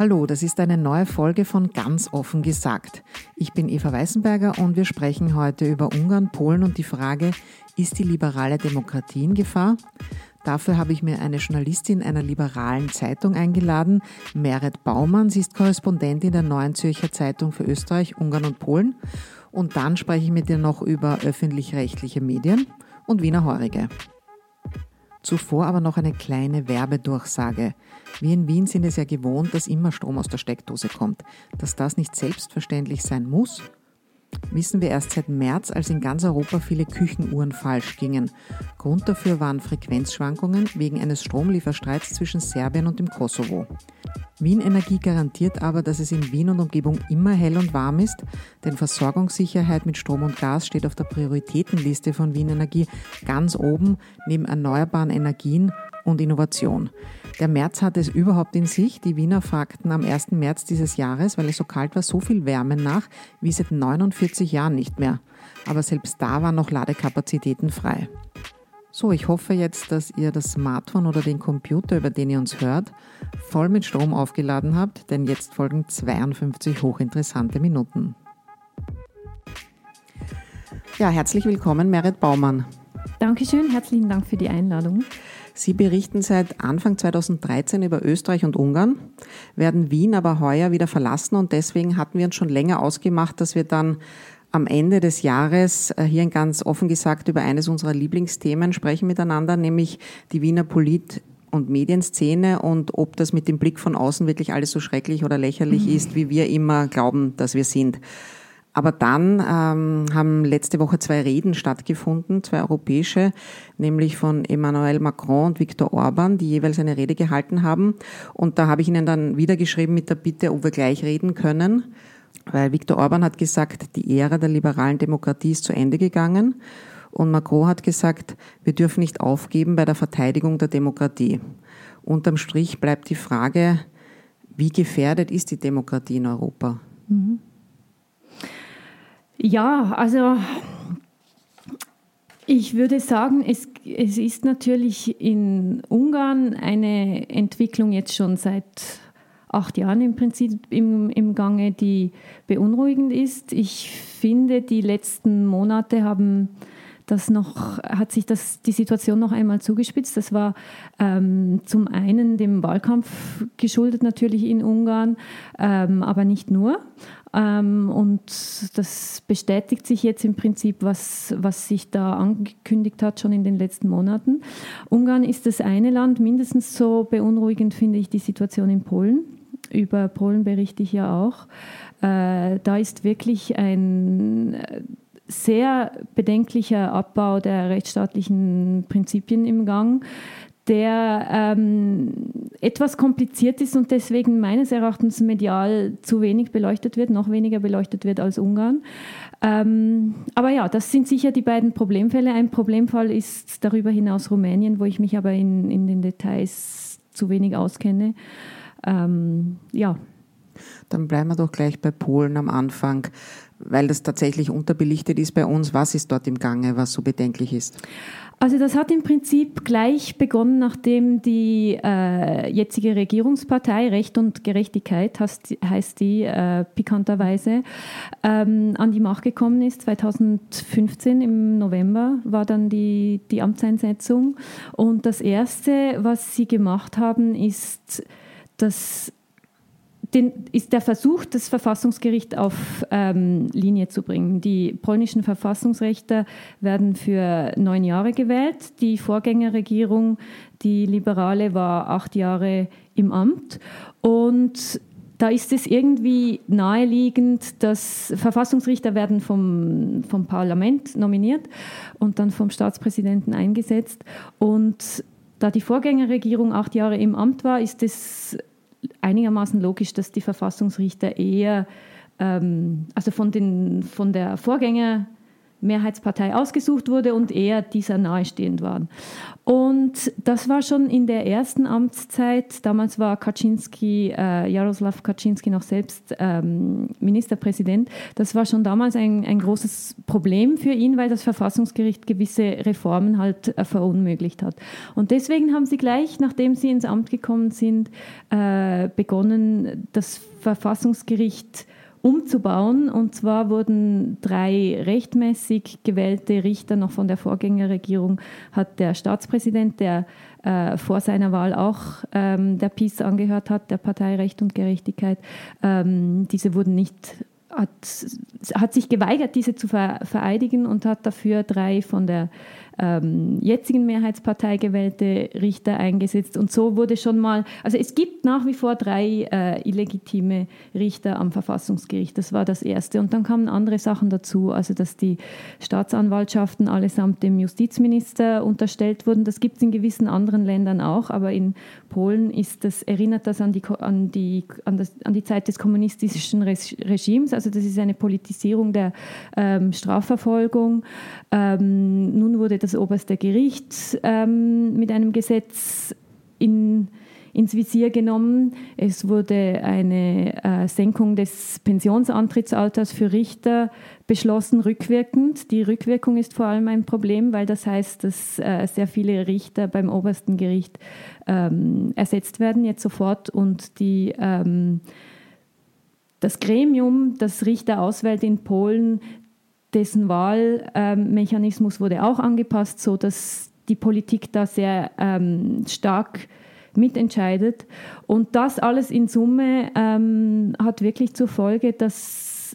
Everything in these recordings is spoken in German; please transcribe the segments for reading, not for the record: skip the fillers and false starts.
Hallo, das ist eine neue Folge von Ganz offen gesagt. Ich bin Eva Weißenberger und wir sprechen heute über Ungarn, Polen und die Frage, ist die liberale Demokratie in Gefahr? Dafür habe ich mir eine Journalistin einer liberalen Zeitung eingeladen, Meret Baumann. Sie ist Korrespondentin der Neuen Zürcher Zeitung für Österreich, Ungarn und Polen. Und dann spreche ich mit ihr noch über öffentlich-rechtliche Medien und Wiener Heurige. Zuvor aber noch eine kleine Werbedurchsage. Wir in Wien sind es ja gewohnt, dass immer Strom aus der Steckdose kommt. Dass das nicht selbstverständlich sein muss, wissen wir erst seit März, als in ganz Europa viele Küchenuhren falsch gingen. Grund dafür waren Frequenzschwankungen wegen eines Stromlieferstreits zwischen Serbien und dem Kosovo. Wien Energie garantiert aber, dass es in Wien und Umgebung immer hell und warm ist, denn Versorgungssicherheit mit Strom und Gas steht auf der Prioritätenliste von Wien Energie ganz oben neben erneuerbaren Energien und Innovation. Der März hatte es überhaupt in sich. Die Wiener fragten am 1. März dieses Jahres, weil es so kalt war, so viel Wärme nach wie seit 49 Jahren nicht mehr. Aber selbst da waren noch Ladekapazitäten frei. So, ich hoffe jetzt, dass ihr das Smartphone oder den Computer, über den ihr uns hört, voll mit Strom aufgeladen habt, denn jetzt folgen 52 hochinteressante Minuten. Ja, herzlich willkommen, Meret Baumann. Dankeschön, herzlichen Dank für die Einladung. Sie berichten seit Anfang 2013 über Österreich und Ungarn, werden Wien aber heuer wieder verlassen und deswegen hatten wir uns schon länger ausgemacht, dass wir dann am Ende des Jahres hier ganz offen gesagt über eines unserer Lieblingsthemen sprechen miteinander, nämlich die Wiener Polit- und Medienszene und ob das mit dem Blick von außen wirklich alles so schrecklich oder lächerlich ist, wie wir immer glauben, dass wir sind. Aber dann haben letzte Woche 2 Reden stattgefunden, 2 europäische, nämlich von Emmanuel Macron und Viktor Orban, die jeweils eine Rede gehalten haben. Und da habe ich ihnen dann wieder geschrieben mit der Bitte, ob wir gleich reden können, weil Viktor Orban hat gesagt, die Ära der liberalen Demokratie ist zu Ende gegangen. Und Macron hat gesagt, wir dürfen nicht aufgeben bei der Verteidigung der Demokratie. Unterm Strich bleibt die Frage, wie gefährdet ist die Demokratie in Europa? Ja, also ich würde sagen, es ist natürlich in Ungarn eine Entwicklung jetzt schon seit 8 Jahren im Prinzip im Gange, die beunruhigend ist. Ich finde, die letzten Monate hat sich die Situation noch einmal zugespitzt. Das war zum einen dem Wahlkampf geschuldet natürlich in Ungarn, aber nicht nur. Und das bestätigt sich jetzt im Prinzip, was sich da angekündigt hat, schon in den letzten Monaten. Ungarn ist das eine Land, mindestens so beunruhigend finde ich die Situation in Polen. Über Polen berichte ich ja auch. Da ist wirklich ein sehr bedenklicher Abbau der rechtsstaatlichen Prinzipien im Gang, der etwas kompliziert ist und deswegen meines Erachtens medial zu wenig beleuchtet wird, noch weniger beleuchtet wird als Ungarn. Aber ja, das sind sicher die beiden Problemfälle. Ein Problemfall ist darüber hinaus Rumänien, wo ich mich aber in den Details zu wenig auskenne. Ja. Dann bleiben wir doch gleich bei Polen am Anfang, weil das tatsächlich unterbelichtet ist bei uns. Was ist dort im Gange, was so bedenklich ist? Also das hat im Prinzip gleich begonnen, nachdem die jetzige Regierungspartei Recht und Gerechtigkeit, heißt die pikanterweise, an die Macht gekommen ist. 2015 im November war dann die Amtseinsetzung. Und das Erste, was sie gemacht haben, ist der Versuch, das Verfassungsgericht auf Linie zu bringen. Die polnischen Verfassungsrichter werden für 9 Jahre gewählt. Die Vorgängerregierung, die Liberale, war 8 Jahre im Amt. Und da ist es irgendwie naheliegend, dass Verfassungsrichter werden vom Parlament nominiert und dann vom Staatspräsidenten eingesetzt. Und da die Vorgängerregierung 8 Jahre im Amt war, ist es einigermaßen logisch, dass die Verfassungsrichter eher, also von der Mehrheitspartei ausgesucht wurde und er dieser nahestehend war. Und das war schon in der ersten Amtszeit, damals war Jaroslaw Kaczynski noch selbst Ministerpräsident, das war schon damals ein großes Problem für ihn, weil das Verfassungsgericht gewisse Reformen halt verunmöglicht hat. Und deswegen haben sie gleich, nachdem sie ins Amt gekommen sind, begonnen, das Verfassungsgericht umzubauen. Und zwar wurden 3 rechtmäßig gewählte Richter, noch von der Vorgängerregierung, hat der Staatspräsident, der vor seiner Wahl auch der PiS angehört hat, der Partei Recht und Gerechtigkeit, diese wurden nicht, hat sich geweigert, diese zu vereidigen und hat dafür 3 von der jetzigen Mehrheitspartei gewählte Richter eingesetzt. Und so wurde schon mal, also es gibt nach wie vor 3 illegitime Richter am Verfassungsgericht. Das war das Erste. Und dann kamen andere Sachen dazu, also dass die Staatsanwaltschaften allesamt dem Justizminister unterstellt wurden. Das gibt es in gewissen anderen Ländern auch, aber in Polen erinnert das an die Zeit des kommunistischen Regimes. Also das ist eine Politisierung der Strafverfolgung. Nun wurde das oberste Gericht mit einem Gesetz ins Visier genommen. Es wurde eine Senkung des Pensionsantrittsalters für Richter beschlossen, rückwirkend. Die Rückwirkung ist vor allem ein Problem, weil das heißt, dass sehr viele Richter beim obersten Gericht ersetzt werden, jetzt sofort. Und das Gremium, das Richter auswählt in Polen, dessen Wahlmechanismus wurde auch angepasst, sodass die Politik da sehr stark mitentscheidet. Und das alles in Summe hat wirklich zur Folge, dass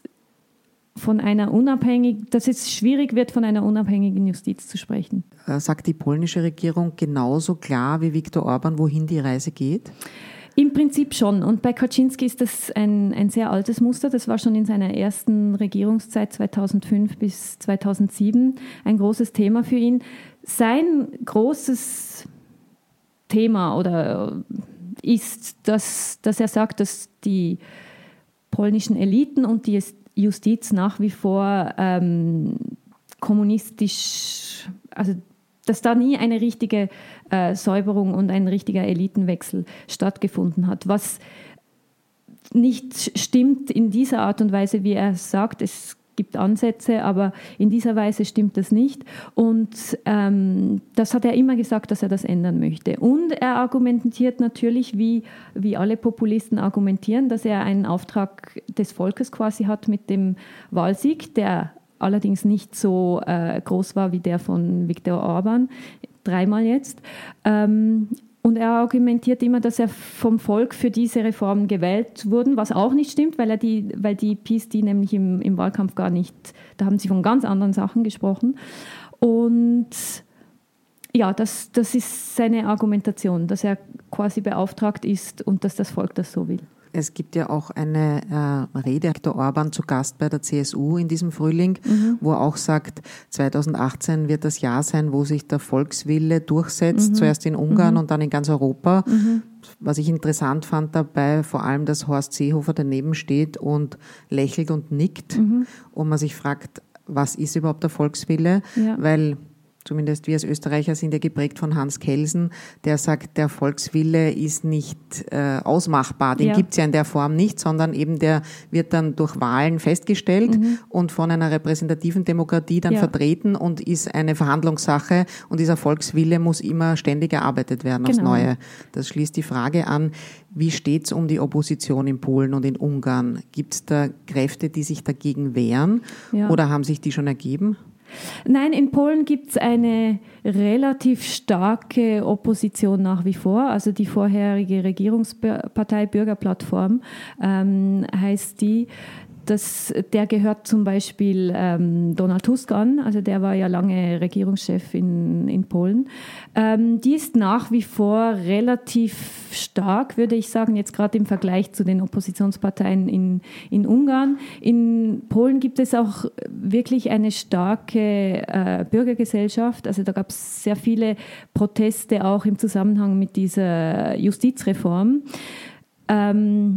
es schwierig wird, von einer unabhängigen Justiz zu sprechen. Sagt die polnische Regierung genauso klar wie Viktor Orban, wohin die Reise geht? Im Prinzip schon. Und bei Kaczynski ist das ein sehr altes Muster. Das war schon in seiner ersten Regierungszeit 2005 bis 2007 ein großes Thema für ihn. Sein großes Thema ist, dass er sagt, dass die polnischen Eliten und die Justiz nach wie vor kommunistisch, also dass da nie eine richtige Säuberung und ein richtiger Elitenwechsel stattgefunden hat. Was nicht stimmt in dieser Art und Weise, wie er sagt. Es gibt Ansätze, aber in dieser Weise stimmt das nicht. Und das hat er immer gesagt, dass er das ändern möchte. Und er argumentiert natürlich, wie alle Populisten argumentieren, dass er einen Auftrag des Volkes quasi hat mit dem Wahlsieg, der allerdings nicht so groß war wie der von Viktor Orban, 3-mal jetzt. Und er argumentiert immer, dass er vom Volk für diese Reformen gewählt wurde, was auch nicht stimmt, weil die PiS die nämlich im Wahlkampf gar nicht, da haben sie von ganz anderen Sachen gesprochen. Und ja, das ist seine Argumentation, dass er quasi beauftragt ist und dass das Volk das so will. Es gibt ja auch eine Rede, Viktor Orban zu Gast bei der CSU in diesem Frühling, wo er auch sagt, 2018 wird das Jahr sein, wo sich der Volkswille durchsetzt, zuerst in Ungarn und dann in ganz Europa. Was ich interessant fand dabei, vor allem, dass Horst Seehofer daneben steht und lächelt und nickt und man sich fragt, was ist überhaupt der Volkswille? Ja. Weil zumindest wir als Österreicher sind ja geprägt von Hans Kelsen, der sagt, der Volkswille ist nicht ausmachbar. Den gibt es ja in der Form nicht, sondern eben der wird dann durch Wahlen festgestellt und von einer repräsentativen Demokratie dann vertreten und ist eine Verhandlungssache und dieser Volkswille muss immer ständig erarbeitet werden aufs Neue. Das schließt die Frage an, wie steht es um die Opposition in Polen und in Ungarn? Gibt es da Kräfte, die sich dagegen wehren oder haben sich die schon ergeben? Nein, in Polen gibt es eine relativ starke Opposition nach wie vor. Also die vorherige Regierungspartei Bürgerplattform heißt die. Der gehört zum Beispiel Donald Tusk an, also der war ja lange Regierungschef in Polen. Die ist nach wie vor relativ stark, würde ich sagen, jetzt gerade im Vergleich zu den Oppositionsparteien in Ungarn. In Polen gibt es auch wirklich eine starke Bürgergesellschaft, also da gab es sehr viele Proteste auch im Zusammenhang mit dieser Justizreform.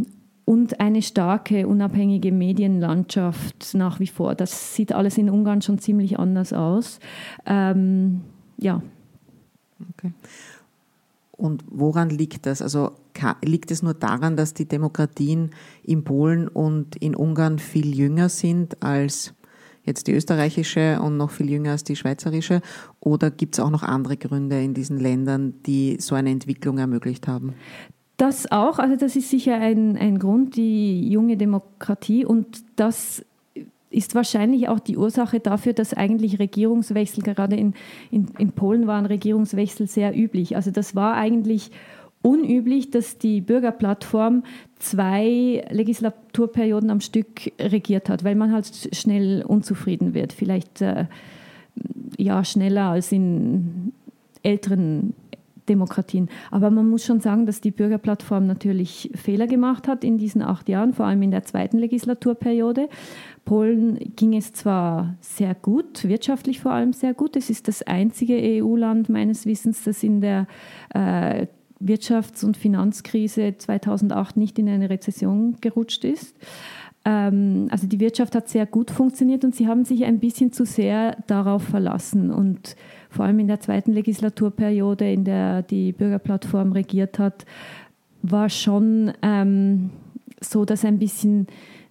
und eine starke, unabhängige Medienlandschaft nach wie vor. Das sieht alles in Ungarn schon ziemlich anders aus. Ja. Okay. Und woran liegt das? Also liegt es nur daran, dass die Demokratien in Polen und in Ungarn viel jünger sind als jetzt die österreichische und noch viel jünger als die schweizerische? Oder gibt es auch noch andere Gründe in diesen Ländern, die so eine Entwicklung ermöglicht haben? Das auch, also das ist sicher ein Grund, die junge Demokratie, und das ist wahrscheinlich auch die Ursache dafür, dass eigentlich Regierungswechsel, gerade in Polen waren Regierungswechsel sehr üblich. Also das war eigentlich unüblich, dass die Bürgerplattform 2 Legislaturperioden am Stück regiert hat, weil man halt schnell unzufrieden wird. Vielleicht schneller als in älteren Demokratien. Aber man muss schon sagen, dass die Bürgerplattform natürlich Fehler gemacht hat in diesen 8 Jahren, vor allem in der 2. Legislaturperiode. Polen ging es zwar sehr gut, wirtschaftlich vor allem sehr gut. Es ist das einzige EU-Land meines Wissens, das in der Wirtschafts- und Finanzkrise 2008 nicht in eine Rezession gerutscht ist. Also die Wirtschaft hat sehr gut funktioniert und sie haben sich ein bisschen zu sehr darauf verlassen. Und vor allem in der 2. Legislaturperiode, in der die Bürgerplattform regiert hat, war schon so, dass ein bisschen,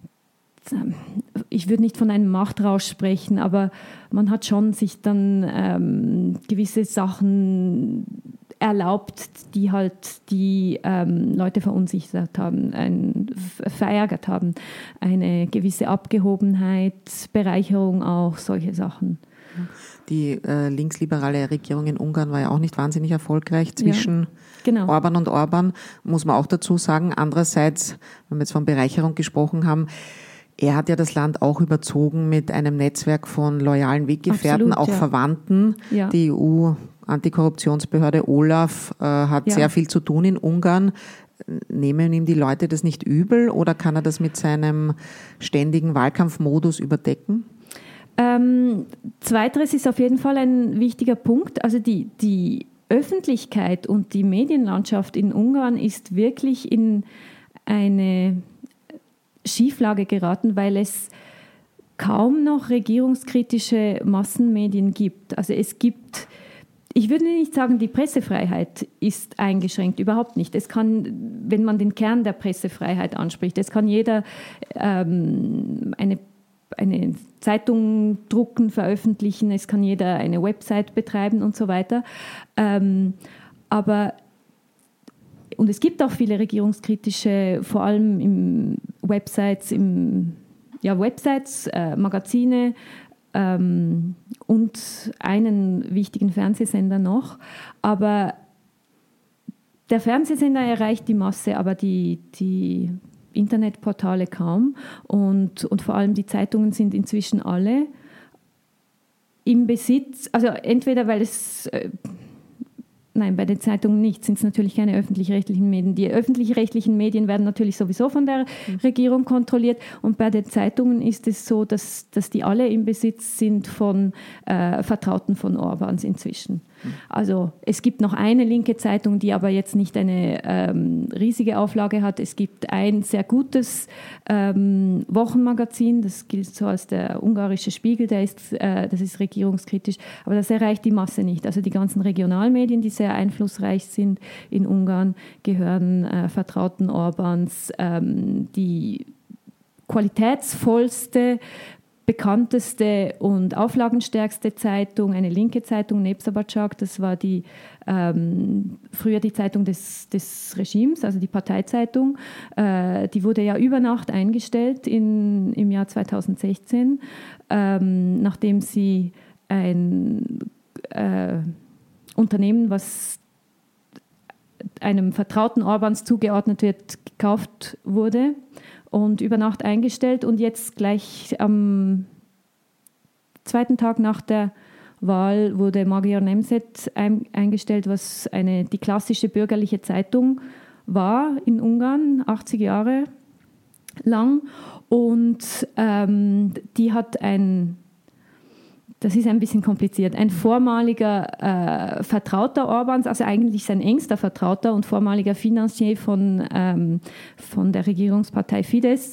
ich würde nicht von einem Machtrausch sprechen, aber man hat schon sich dann gewisse Sachen erlaubt, die halt die Leute verunsichert haben, verärgert haben. Eine gewisse Abgehobenheit, Bereicherung auch, solche Sachen. Die linksliberale Regierung in Ungarn war ja auch nicht wahnsinnig erfolgreich zwischen Orban und Orban, muss man auch dazu sagen. Andererseits, wenn wir jetzt von Bereicherung gesprochen haben, er hat ja das Land auch überzogen mit einem Netzwerk von loyalen Weggefährten, auch Verwandten. Ja. Die EU-Antikorruptionsbehörde OLAF hat sehr viel zu tun in Ungarn. Nehmen ihm die Leute das nicht übel oder kann er das mit seinem ständigen Wahlkampfmodus überdecken? Zweiteres ist auf jeden Fall ein wichtiger Punkt. Also die Öffentlichkeit und die Medienlandschaft in Ungarn ist wirklich in eine Schieflage geraten, weil es kaum noch regierungskritische Massenmedien gibt. Also es gibt, ich würde nicht sagen, die Pressefreiheit ist eingeschränkt, überhaupt nicht. Es kann, wenn man den Kern der Pressefreiheit anspricht, es kann jeder eine Zeitung drucken, veröffentlichen, es kann jeder eine Website betreiben und so weiter. Und es gibt auch viele regierungskritische, vor allem im Websites, Magazine und einen wichtigen Fernsehsender noch. Aber der Fernsehsender erreicht die Masse, aber die Internetportale kaum. Und vor allem die Zeitungen sind inzwischen alle im Besitz, also entweder weil es... Nein, bei den Zeitungen nicht, sind es natürlich keine öffentlich-rechtlichen Medien. Die öffentlich-rechtlichen Medien werden natürlich sowieso von der Regierung kontrolliert und bei den Zeitungen ist es so, dass die alle im Besitz sind von Vertrauten von Orbáns inzwischen. Also es gibt noch eine linke Zeitung, die aber jetzt nicht eine riesige Auflage hat. Es gibt ein sehr gutes Wochenmagazin, das gilt so als der ungarische Spiegel, das ist regierungskritisch, aber das erreicht die Masse nicht. Also die ganzen Regionalmedien, die sehr einflussreich sind in Ungarn, gehören Vertrauten Orbáns. Die qualitätsvollste, bekannteste und auflagenstärkste Zeitung, eine linke Zeitung, Népszabadság, das war früher die Zeitung des Regimes, also die Parteizeitung. Die wurde ja über Nacht eingestellt im Jahr 2016, nachdem sie ein Unternehmen, was einem Vertrauten Orbáns zugeordnet wird, gekauft wurde und über Nacht eingestellt und jetzt gleich am 2. Tag nach der Wahl wurde Magyar Nemzet eingestellt, was die klassische bürgerliche Zeitung war in Ungarn, 80 Jahre lang. Und die hat das ist ein bisschen kompliziert. Ein vormaliger Vertrauter Orbáns, also eigentlich sein engster Vertrauter und vormaliger Financier von der Regierungspartei Fidesz,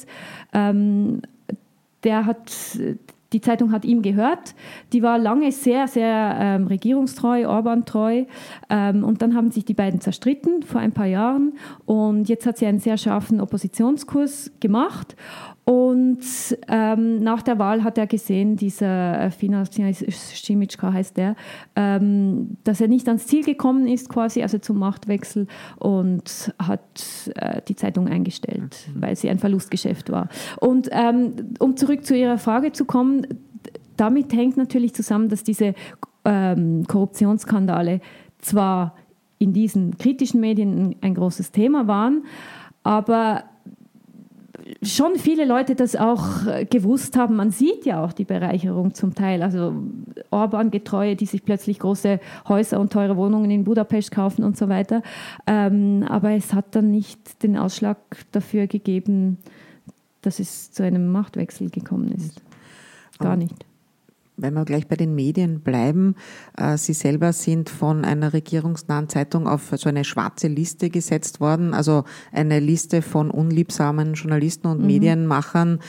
die Zeitung hat ihm gehört. Die war lange sehr, sehr regierungstreu, Orbán-treu. Und dann haben sich die beiden zerstritten vor ein paar Jahren. Und jetzt hat sie einen sehr scharfen Oppositionskurs gemacht. Und nach der Wahl hat er gesehen, dieser Financier Šimička heißt der, dass er nicht ans Ziel gekommen ist, quasi, also zum Machtwechsel, und hat die Zeitung eingestellt, weil sie ein Verlustgeschäft war. Und um zurück zu Ihrer Frage zu kommen, damit hängt natürlich zusammen, dass diese Korruptionsskandale zwar in diesen kritischen Medien ein großes Thema waren, aber schon viele Leute das auch gewusst haben. Man sieht ja auch die Bereicherung zum Teil. Also Orbán-Getreue, die sich plötzlich große Häuser und teure Wohnungen in Budapest kaufen und so weiter. Aber es hat dann nicht den Ausschlag dafür gegeben, dass es zu einem Machtwechsel gekommen ist. Gar nicht. Wenn wir gleich bei den Medien bleiben, Sie selber sind von einer regierungsnahen Zeitung auf so eine schwarze Liste gesetzt worden, also eine Liste von unliebsamen Journalisten und Medienmachern,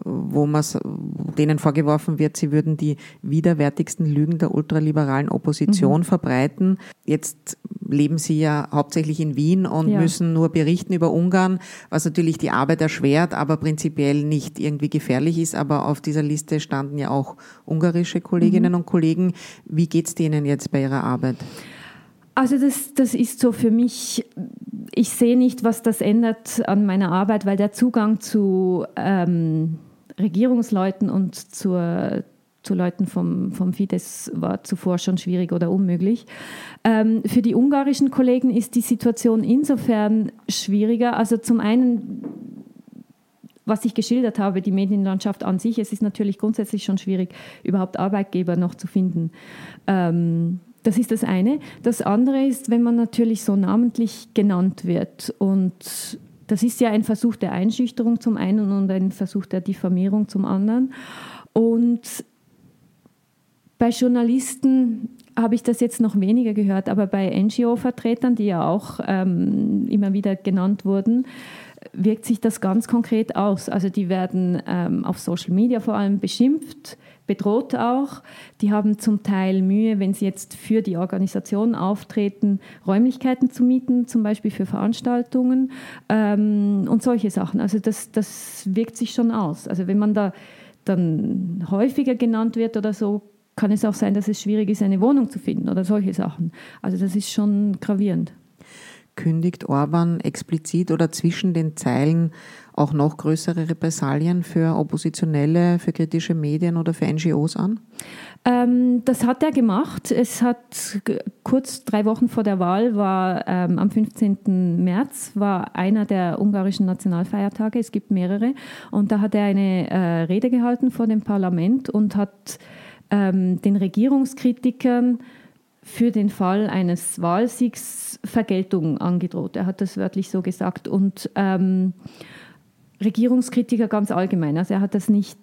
denen vorgeworfen wird, sie würden die widerwärtigsten Lügen der ultraliberalen Opposition verbreiten. Jetzt leben Sie ja hauptsächlich in Wien und müssen nur berichten über Ungarn, was natürlich die Arbeit erschwert, aber prinzipiell nicht irgendwie gefährlich ist. Aber auf dieser Liste standen ja auch ungarische Kolleginnen und Kollegen. Wie geht's denen jetzt bei Ihrer Arbeit? Also das ist so für mich, ich sehe nicht, was das ändert an meiner Arbeit, weil der Zugang zu Regierungsleuten und zu Leuten vom Fidesz war zuvor schon schwierig oder unmöglich. Für die ungarischen Kollegen ist die Situation insofern schwieriger. Also zum einen, was ich geschildert habe, die Medienlandschaft an sich, es ist natürlich grundsätzlich schon schwierig, überhaupt Arbeitgeber noch zu finden. Das ist das eine. Das andere ist, wenn man natürlich so namentlich genannt wird, und das ist ja ein Versuch der Einschüchterung zum einen und ein Versuch der Diffamierung zum anderen. Und bei Journalisten habe ich das jetzt noch weniger gehört, aber bei NGO-Vertretern, die ja auch immer wieder genannt wurden, wirkt sich das ganz konkret aus. Also die werden auf Social Media vor allem beschimpft, bedroht auch. Die haben zum Teil Mühe, wenn sie jetzt für die Organisation auftreten, Räumlichkeiten zu mieten, zum Beispiel für Veranstaltungen und solche Sachen. Also das wirkt sich schon aus. Also wenn man da dann häufiger genannt wird oder so, kann es auch sein, dass es schwierig ist, eine Wohnung zu finden oder solche Sachen. Also das ist schon gravierend. Kündigt Orbán explizit oder zwischen den Zeilen auch noch größere Repressalien für Oppositionelle, für kritische Medien oder für NGOs an? Das hat er gemacht. Es hat kurz 3 Wochen vor der Wahl, war am 15. März, war einer der ungarischen Nationalfeiertage. Es gibt mehrere. Und da hat er eine Rede gehalten vor dem Parlament und hat den Regierungskritikern für den Fall eines Wahlsiegs Vergeltung angedroht. Er hat das wörtlich so gesagt. Und Regierungskritiker ganz allgemein. Also er hat das nicht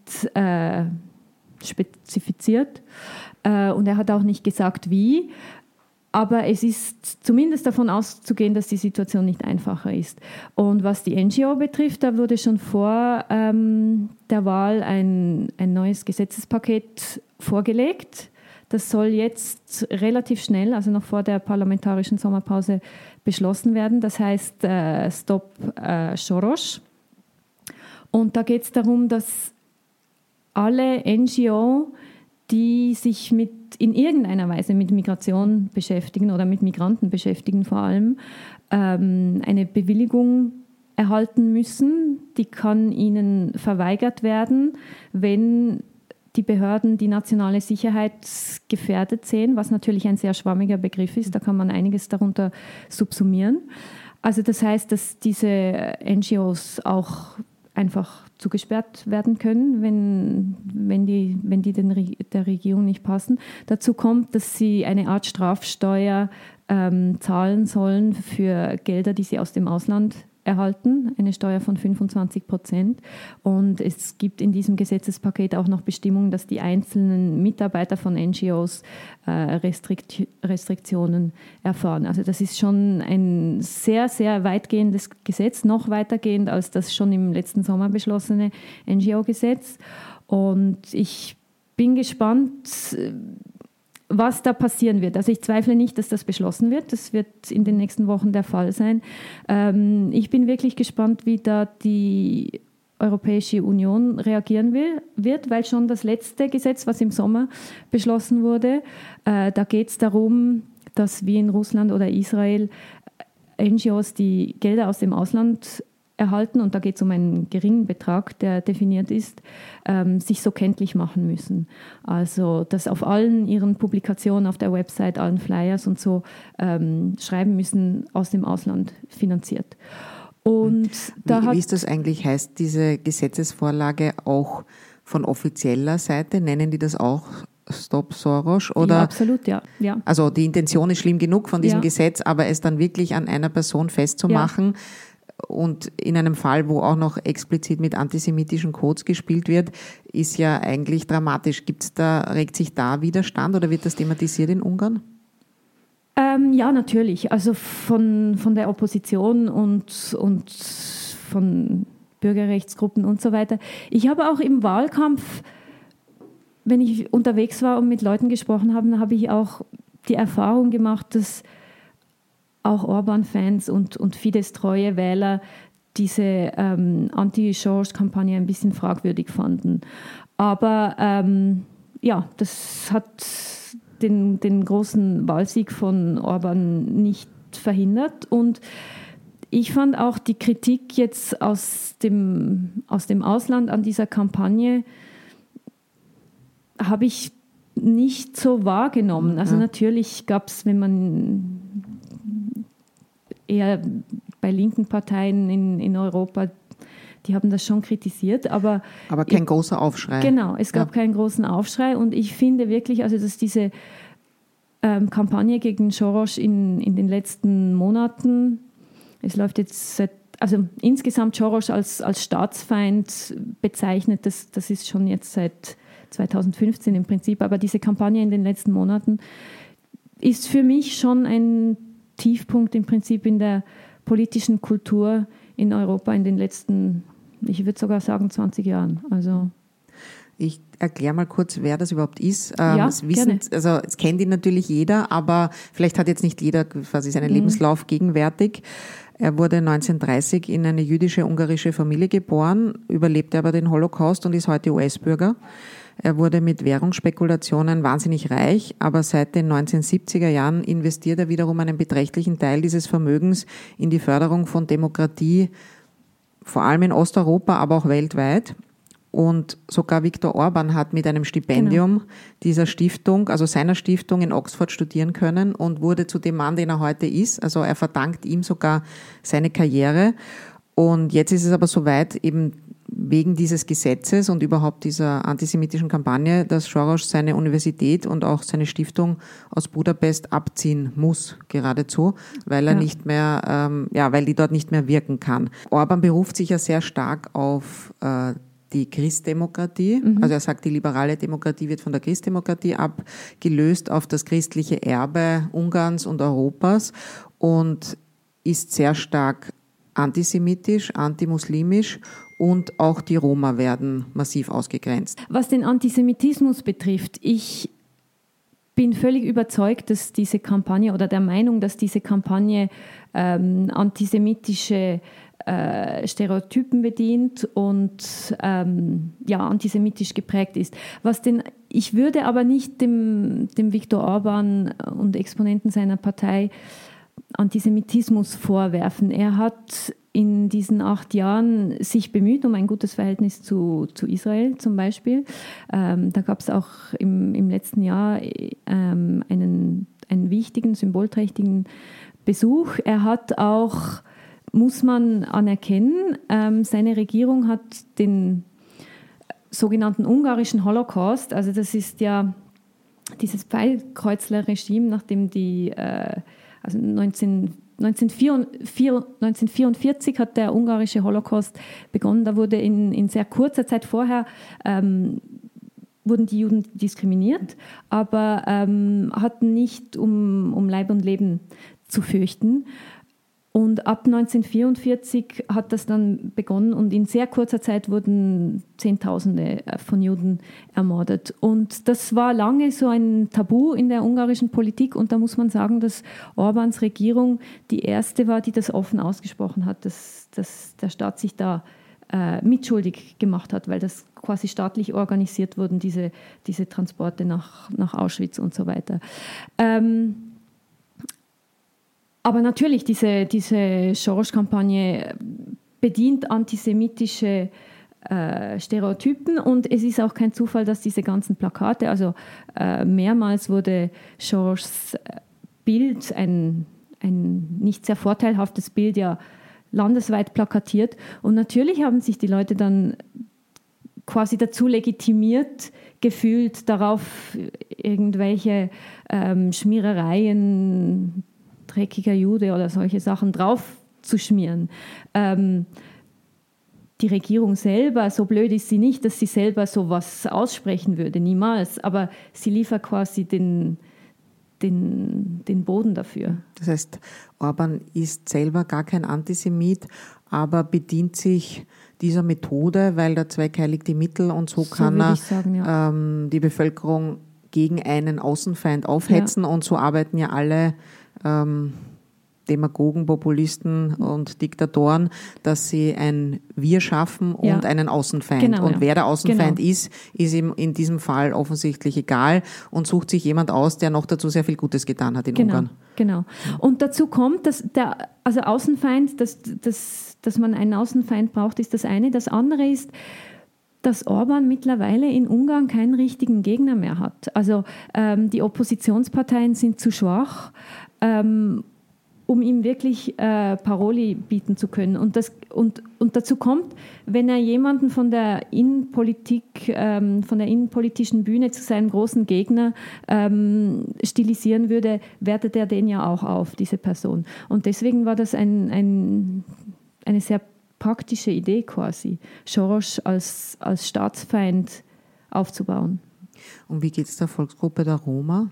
spezifiziert und er hat auch nicht gesagt, wie. Aber es ist zumindest davon auszugehen, dass die Situation nicht einfacher ist. Und was die NGO betrifft, da wurde schon vor der Wahl ein neues Gesetzespaket vorgelegt. Das soll jetzt relativ schnell, also noch vor der parlamentarischen Sommerpause, beschlossen werden. Das heißt Stop Soros. Und da geht es darum, dass alle NGO, die sich in irgendeiner Weise mit Migration beschäftigen oder mit Migranten beschäftigen vor allem, eine Bewilligung erhalten müssen. Die kann ihnen verweigert werden, wenn die Behörden die nationale Sicherheit gefährdet sehen, was natürlich ein sehr schwammiger Begriff ist. Da kann man einiges darunter subsumieren. Also das heißt, dass diese NGOs auch einfach zugesperrt werden können, wenn die der Regierung nicht passen. Dazu kommt, dass sie eine Art Strafsteuer zahlen sollen für Gelder, die sie aus dem Ausland erhalten, eine Steuer von 25%. Und es gibt in diesem Gesetzespaket auch noch Bestimmungen, dass die einzelnen Mitarbeiter von NGOs Restriktionen erfahren. Also das ist schon ein sehr, sehr weitgehendes Gesetz, noch weitergehend als das schon im letzten Sommer beschlossene NGO-Gesetz. Und ich bin gespannt, was da passieren wird. Also ich zweifle nicht, dass das beschlossen wird. Das wird in den nächsten Wochen der Fall sein. Ich bin wirklich gespannt, wie da die Europäische Union reagieren wird, weil schon das letzte Gesetz, was im Sommer beschlossen wurde, da geht es darum, dass wie in Russland oder Israel NGOs, die Gelder aus dem Ausland erhalten, und da geht es um einen geringen Betrag, der definiert ist, sich so kenntlich machen müssen. Also, dass auf allen ihren Publikationen auf der Website, allen Flyers und so schreiben müssen, aus dem Ausland finanziert. Und wie ist das eigentlich? Heißt diese Gesetzesvorlage auch von offizieller Seite? Nennen die das auch Stop Soros? Oder? Ja, absolut, ja. Also die Intention ist schlimm genug von diesem Gesetz, aber es dann wirklich an einer Person festzumachen, und in einem Fall, wo auch noch explizit mit antisemitischen Codes gespielt wird, ist ja eigentlich dramatisch. Regt sich da Widerstand oder wird das thematisiert in Ungarn? Ja, natürlich. Also von der Opposition und von Bürgerrechtsgruppen und so weiter. Ich habe auch im Wahlkampf, wenn ich unterwegs war und mit Leuten gesprochen habe, habe ich auch die Erfahrung gemacht, dass auch Orban-Fans und Fidesz-treue Wähler diese Anti-Soros-Kampagne ein bisschen fragwürdig fanden. Aber das hat den großen Wahlsieg von Orban nicht verhindert. Und ich fand auch die Kritik jetzt aus dem Ausland an dieser Kampagne habe ich nicht so wahrgenommen. Also natürlich gab es, wenn man eher bei linken Parteien in Europa, die haben das schon kritisiert. Aber kein großer Aufschrei. Genau, es gab keinen großen Aufschrei. Und ich finde wirklich, also dass diese Kampagne gegen Soros in den letzten Monaten, es läuft jetzt insgesamt Soros als Staatsfeind bezeichnet, das ist schon jetzt seit 2015 im Prinzip, aber diese Kampagne in den letzten Monaten ist für mich schon ein Tiefpunkt im Prinzip in der politischen Kultur in Europa in den letzten, ich würde sogar sagen, 20 Jahren. Also ich erkläre mal kurz, wer das überhaupt ist. Gerne. Es kennt ihn natürlich jeder, aber vielleicht hat jetzt nicht jeder quasi seinen Lebenslauf gegenwärtig. Er wurde 1930 in eine jüdische ungarische Familie geboren, überlebte aber den Holocaust und ist heute US-Bürger. Er wurde mit Währungsspekulationen wahnsinnig reich, aber seit den 1970er Jahren investiert er wiederum einen beträchtlichen Teil dieses Vermögens in die Förderung von Demokratie, vor allem in Osteuropa, aber auch weltweit. Und sogar Viktor Orban hat mit einem Stipendium dieser Stiftung, also seiner Stiftung in Oxford studieren können und wurde zu dem Mann, den er heute ist. Also er verdankt ihm sogar seine Karriere. Und jetzt ist es aber soweit, eben wegen dieses Gesetzes und überhaupt dieser antisemitischen Kampagne, dass Soros seine Universität und auch seine Stiftung aus Budapest abziehen muss, geradezu, weil er nicht mehr, weil die dort nicht mehr wirken kann. Orban beruft sich ja sehr stark auf die Christdemokratie. Also er sagt, die liberale Demokratie wird von der Christdemokratie abgelöst auf das christliche Erbe Ungarns und Europas und ist sehr stark antisemitisch, antimuslimisch und auch die Roma werden massiv ausgegrenzt. Was den Antisemitismus betrifft, ich bin völlig überzeugt, dass diese Kampagne oder der Meinung, dass diese Kampagne antisemitische Stereotypen bedient und antisemitisch geprägt ist. Ich würde aber nicht dem Viktor Orban und Exponenten seiner Partei Antisemitismus vorwerfen. Er hat in diesen 8 Jahren sich bemüht um ein gutes Verhältnis zu Israel zum Beispiel. Da gab es auch im letzten Jahr einen wichtigen, symbolträchtigen Besuch. Er hat auch, muss man anerkennen, seine Regierung hat den sogenannten ungarischen Holocaust, also das ist ja dieses Pfeilkreuzler-Regime, nachdem die also 1944 hat der ungarische Holocaust begonnen. Da wurde in sehr kurzer Zeit vorher wurden die Juden diskriminiert, aber hatten nicht um Leib und Leben zu fürchten. Und ab 1944 hat das dann begonnen und in sehr kurzer Zeit wurden Zehntausende von Juden ermordet. Und das war lange so ein Tabu in der ungarischen Politik und da muss man sagen, dass Orbáns Regierung die erste war, die das offen ausgesprochen hat, dass der Staat sich da mitschuldig gemacht hat, weil das quasi staatlich organisiert wurden, diese Transporte nach Auschwitz und so weiter. Aber natürlich, diese Soros-Kampagne bedient antisemitische Stereotypen und es ist auch kein Zufall, dass diese ganzen Plakate, also mehrmals wurde Soros Bild, ein nicht sehr vorteilhaftes Bild, ja landesweit plakatiert. Und natürlich haben sich die Leute dann quasi dazu legitimiert gefühlt, darauf irgendwelche Schmierereien, dreckiger Jude oder solche Sachen drauf zu schmieren. Die Regierung selber, so blöd ist sie nicht, dass sie selber sowas aussprechen würde, niemals. Aber sie liefert quasi den Boden dafür. Das heißt, Orbán ist selber gar kein Antisemit, aber bedient sich dieser Methode, weil der Zweck heiligt die Mittel und so kann er sagen, ja. Die Bevölkerung gegen einen Außenfeind aufhetzen und so arbeiten ja alle Demagogen, Populisten und Diktatoren, dass sie ein Wir schaffen und einen Außenfeind. Genau, und wer der Außenfeind ist ihm in diesem Fall offensichtlich egal und sucht sich jemand aus, der noch dazu sehr viel Gutes getan hat in Ungarn. Genau. Und dazu kommt, dass Außenfeind, dass man einen Außenfeind braucht, ist das eine. Das andere ist, dass Orbán mittlerweile in Ungarn keinen richtigen Gegner mehr hat. Also die Oppositionsparteien sind zu schwach, um ihm wirklich Paroli bieten zu können. Und dazu kommt, wenn er jemanden von der innenpolitischen Bühne zu seinem großen Gegner stilisieren würde, wertet er den ja auch auf, diese Person. Und deswegen war das eine sehr praktische Idee quasi, Soros als Staatsfeind aufzubauen. Und wie geht es der Volksgruppe der Roma?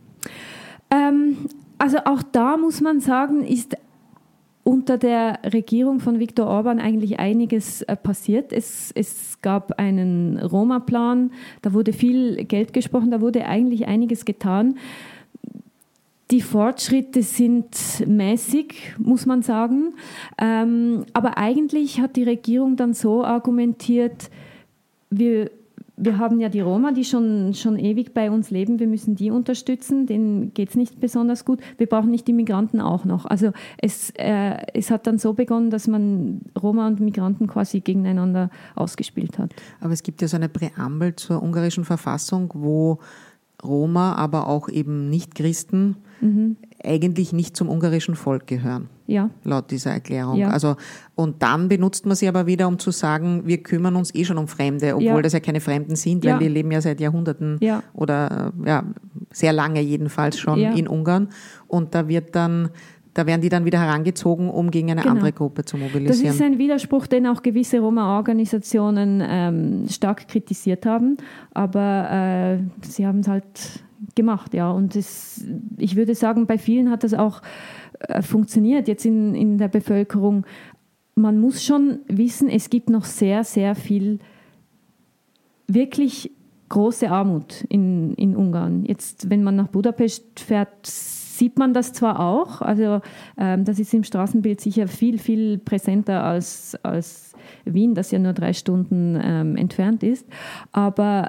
Also auch da muss man sagen, ist unter der Regierung von Viktor Orbán eigentlich einiges passiert. Es gab einen Roma-Plan, da wurde viel Geld gesprochen, da wurde eigentlich einiges getan. Die Fortschritte sind mäßig, muss man sagen. Aber eigentlich hat die Regierung dann so argumentiert, wir haben ja die Roma, die schon ewig bei uns leben, wir müssen die unterstützen, denen geht es nicht besonders gut, wir brauchen nicht die Migranten auch noch. Also es hat dann so begonnen, dass man Roma und Migranten quasi gegeneinander ausgespielt hat. Aber es gibt ja so eine Präambel zur ungarischen Verfassung, wo Roma, aber auch eben Nicht-Christen eigentlich nicht zum ungarischen Volk gehören, laut dieser Erklärung. Ja. Also, und dann benutzt man sie aber wieder, um zu sagen, wir kümmern uns schon um Fremde, obwohl das ja keine Fremden sind, weil wir leben ja seit Jahrhunderten oder sehr lange jedenfalls schon in Ungarn. Und da werden die dann wieder herangezogen, um gegen eine andere Gruppe zu mobilisieren. Das ist ein Widerspruch, den auch gewisse Roma-Organisationen stark kritisiert haben, aber sie haben es halt gemacht, ja. Und ich würde sagen, bei vielen hat das auch funktioniert, jetzt in der Bevölkerung. Man muss schon wissen, es gibt noch sehr, sehr viel wirklich große Armut in Ungarn. Jetzt, wenn man nach Budapest fährt, sieht man das zwar auch, also das ist im Straßenbild sicher viel, viel präsenter als Wien, das ja nur 3 Stunden entfernt ist, aber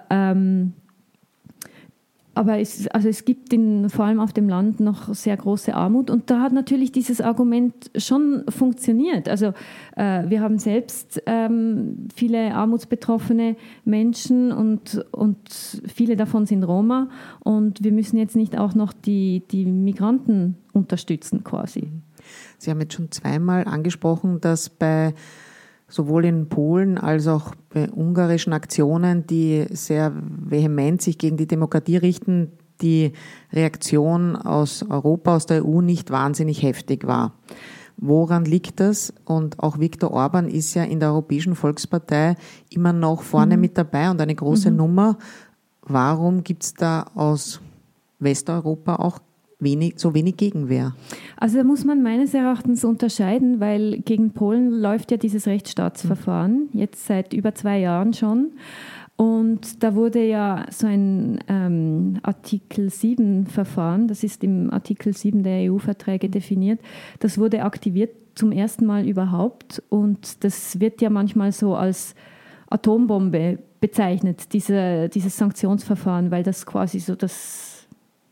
es gibt vor allem auf dem Land noch sehr große Armut und da hat natürlich dieses Argument schon funktioniert. Also wir haben selbst viele armutsbetroffene Menschen und viele davon sind Roma und wir müssen jetzt nicht auch noch die Migranten unterstützen quasi. Sie haben jetzt schon zweimal angesprochen, dass sowohl in Polen als auch bei ungarischen Aktionen, die sehr vehement sich gegen die Demokratie richten, die Reaktion aus Europa, aus der EU nicht wahnsinnig heftig war. Woran liegt das? Und auch Viktor Orban ist ja in der Europäischen Volkspartei immer noch vorne mit dabei und eine große Nummer. Warum gibt es da aus Westeuropa auch so wenig Gegenwehr? Also da muss man meines Erachtens unterscheiden, weil gegen Polen läuft ja dieses Rechtsstaatsverfahren, jetzt seit über 2 Jahren schon. Und da wurde ja so ein Artikel 7-Verfahren, das ist im Artikel 7 der EU-Verträge definiert, das wurde aktiviert zum ersten Mal überhaupt. Und das wird ja manchmal so als Atombombe bezeichnet, dieses Sanktionsverfahren, weil das quasi so das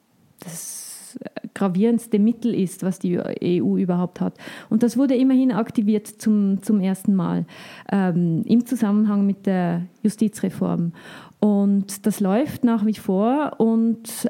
gravierendste Mittel ist, was die EU überhaupt hat. Und das wurde immerhin aktiviert zum ersten Mal im Zusammenhang mit der Justizreform. Und das läuft nach wie vor und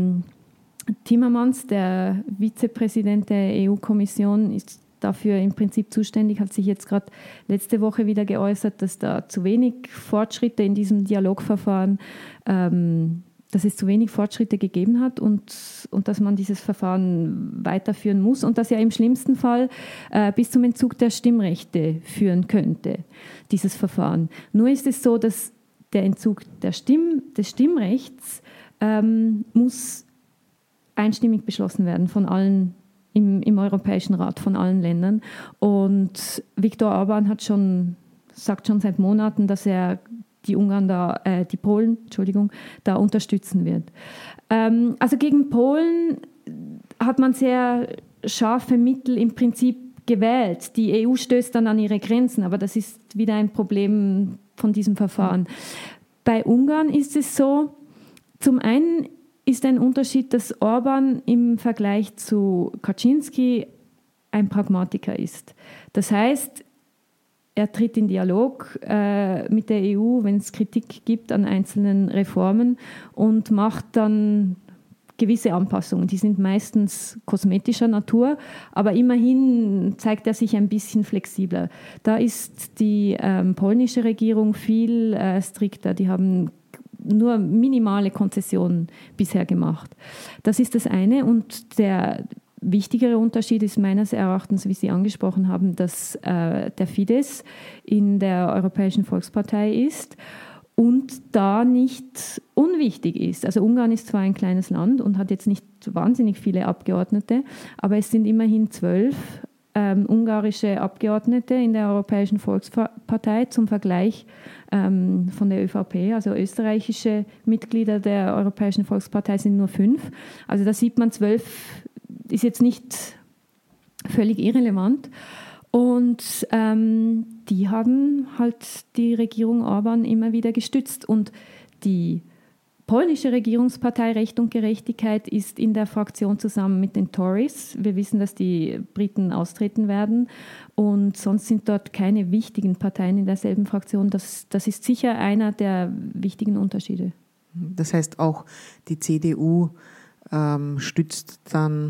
Timmermans, der Vizepräsident der EU-Kommission, ist dafür im Prinzip zuständig, hat sich jetzt gerade letzte Woche wieder geäußert, dass da zu wenig Fortschritte in diesem Dialogverfahren dass es zu wenig Fortschritte gegeben hat und dass man dieses Verfahren weiterführen muss und dass ja im schlimmsten Fall bis zum Entzug der Stimmrechte führen könnte, dieses Verfahren. Nur ist es so, dass der Entzug des Stimmrechts muss einstimmig beschlossen werden von allen im Europäischen Rat, von allen Ländern. Und Viktor Orban sagt schon seit Monaten, dass er die Polen, da unterstützen wird. Also gegen Polen hat man sehr scharfe Mittel im Prinzip gewählt. Die EU stößt dann an ihre Grenzen, aber das ist wieder ein Problem von diesem Verfahren. Bei Ungarn ist es so, zum einen ist ein Unterschied, dass Orban im Vergleich zu Kaczynski ein Pragmatiker ist. Das heißt, er tritt in Dialog mit der EU, wenn es Kritik gibt an einzelnen Reformen und macht dann gewisse Anpassungen. Die sind meistens kosmetischer Natur, aber immerhin zeigt er sich ein bisschen flexibler. Da ist die polnische Regierung viel strikter. Die haben nur minimale Konzessionen bisher gemacht. Das ist das eine. Und der wichtigere Unterschied ist meines Erachtens, wie Sie angesprochen haben, dass der Fidesz in der Europäischen Volkspartei ist und da nicht unwichtig ist. Also Ungarn ist zwar ein kleines Land und hat jetzt nicht wahnsinnig viele Abgeordnete, aber es sind immerhin 12 ungarische Abgeordnete in der Europäischen Volkspartei zum Vergleich von der ÖVP, also österreichische Mitglieder der Europäischen Volkspartei sind nur 5. Also da sieht man, 12 ist jetzt nicht völlig irrelevant. Und die haben halt die Regierung Orban immer wieder gestützt. Und die polnische Regierungspartei Recht und Gerechtigkeit ist in der Fraktion zusammen mit den Tories. Wir wissen, dass die Briten austreten werden. Und sonst sind dort keine wichtigen Parteien in derselben Fraktion. Das ist sicher einer der wichtigen Unterschiede. Das heißt, auch die CDU stützt dann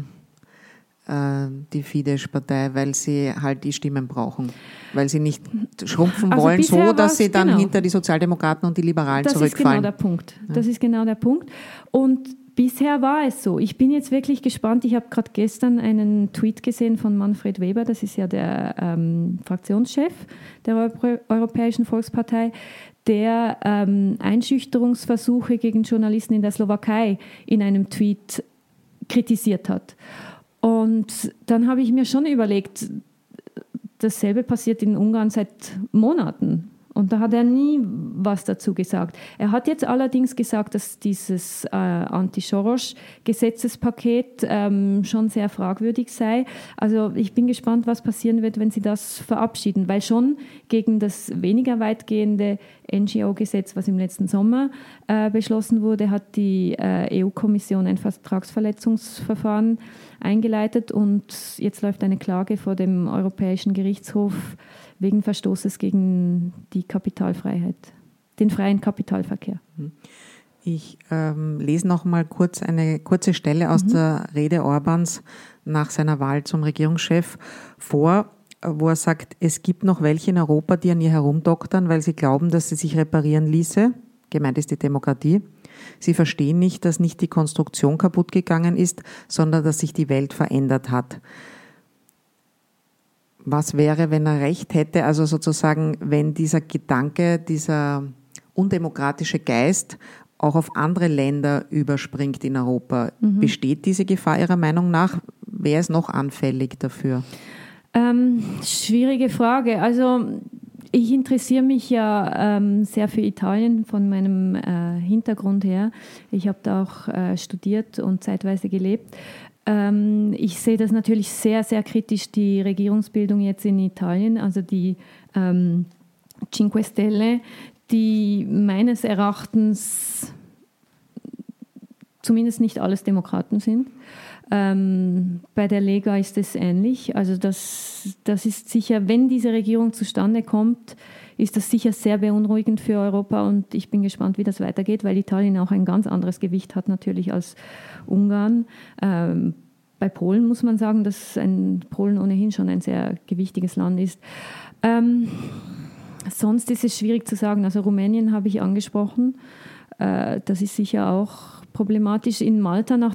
die Fidesz-Partei, weil sie halt die Stimmen brauchen, weil sie nicht schrumpfen wollen, so dass sie dann hinter die Sozialdemokraten und die Liberalen zurückfallen. Das ist genau der Punkt. Das ist genau der Punkt. Und bisher war es so. Ich bin jetzt wirklich gespannt. Ich habe gerade gestern einen Tweet gesehen von Manfred Weber, das ist ja der Fraktionschef der Europäischen Volkspartei, der Einschüchterungsversuche gegen Journalisten in der Slowakei in einem Tweet kritisiert hat. Und dann habe ich mir schon überlegt, dasselbe passiert in Ungarn seit Monaten. Und da hat er nie was dazu gesagt. Er hat jetzt allerdings gesagt, dass dieses Anti-Soros-Gesetzespaket schon sehr fragwürdig sei. Also ich bin gespannt, was passieren wird, wenn sie das verabschieden. Weil schon gegen das weniger weitgehende NGO-Gesetz, was im letzten Sommer beschlossen wurde, hat die EU-Kommission ein Vertragsverletzungsverfahren eingeleitet. Und jetzt läuft eine Klage vor dem Europäischen Gerichtshof wegen Verstoßes gegen die Kapitalfreiheit, den freien Kapitalverkehr. Ich lese noch mal kurz eine kurze Stelle aus der Rede Orbans nach seiner Wahl zum Regierungschef vor, wo er sagt, es gibt noch welche in Europa, die an ihr herumdoktern, weil sie glauben, dass sie sich reparieren ließe. Gemeint ist die Demokratie. Sie verstehen nicht, dass nicht die Konstruktion kaputt gegangen ist, sondern dass sich die Welt verändert hat. Was wäre, wenn er recht hätte? Also sozusagen, wenn dieser Gedanke, dieser undemokratische Geist auch auf andere Länder überspringt in Europa. Besteht diese Gefahr Ihrer Meinung nach? Wer ist noch anfällig dafür? Schwierige Frage. Also ich interessiere mich ja sehr für Italien von meinem Hintergrund her. Ich habe da auch studiert und zeitweise gelebt. Ich sehe das natürlich sehr, sehr kritisch, die Regierungsbildung jetzt in Italien, also die Cinque Stelle, die meines Erachtens zumindest nicht alles Demokraten sind. Bei der Lega ist es ähnlich. Also das ist sicher, wenn diese Regierung zustande kommt, ist das sicher sehr beunruhigend für Europa und ich bin gespannt, wie das weitergeht, weil Italien auch ein ganz anderes Gewicht hat natürlich als Ungarn. Bei Polen muss man sagen, dass Polen ohnehin schon ein sehr gewichtiges Land ist. Sonst ist es schwierig zu sagen. Also Rumänien habe ich angesprochen. Das ist sicher auch problematisch. In Malta nach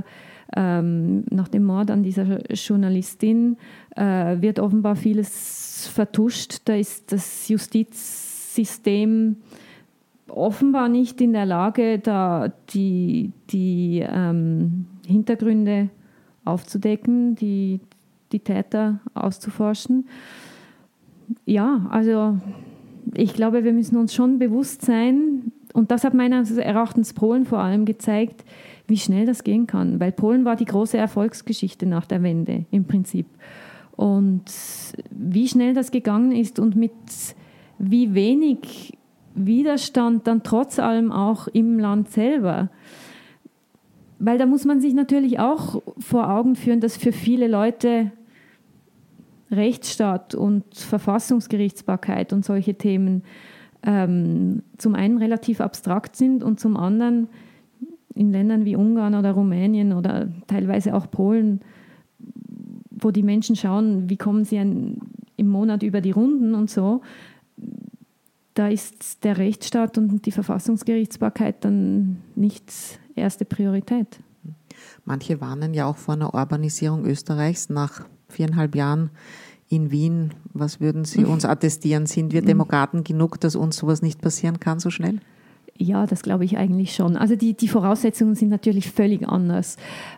dem Mord an dieser Journalistin wird offenbar vieles vertuscht. Da ist das Justizsystem offenbar nicht in der Lage, da die Hintergründe aufzudecken, die Täter auszuforschen. Ja, also ich glaube, wir müssen uns schon bewusst sein, und das hat meines Erachtens Polen vor allem gezeigt, wie schnell das gehen kann. Weil Polen war die große Erfolgsgeschichte nach der Wende im Prinzip. Und wie schnell das gegangen ist und mit wie wenig Widerstand dann trotz allem auch im Land selber. Weil da muss man sich natürlich auch vor Augen führen, dass für viele Leute Rechtsstaat und Verfassungsgerichtsbarkeit und solche Themen zum einen relativ abstrakt sind und zum anderen in Ländern wie Ungarn oder Rumänien oder teilweise auch Polen, wo die Menschen schauen, wie kommen sie im Monat über die Runden und so, da ist der Rechtsstaat und die Verfassungsgerichtsbarkeit dann nicht erste Priorität. Manche warnen ja auch vor einer Urbanisierung Österreichs nach 4,5 Jahren in Wien. Was würden Sie uns attestieren? Sind wir Demokraten genug, dass uns sowas nicht passieren kann so schnell? Ja, das glaube ich eigentlich schon. Also die Voraussetzungen sind natürlich völlig anders.